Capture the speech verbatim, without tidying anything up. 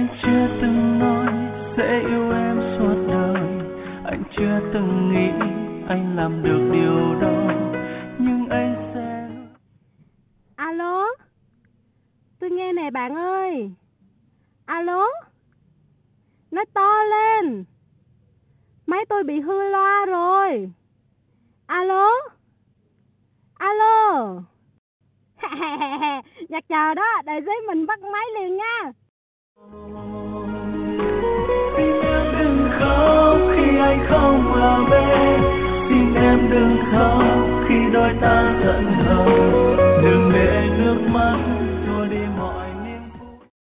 Anh chưa từng nói sẽ yêu em suốt đời, anh chưa từng nghĩ anh làm được điều đó, nhưng anh sẽ... Alo, tôi nghe nè bạn ơi. Alo, nói to lên, máy tôi bị hư loa rồi. Alo, alo. Nhạc chờ đó, đợi giấy mình bắt máy liền nha. Xin em đừng khóc khi anh không ở bên, xin em đừng khóc khi đôi ta giận hờn.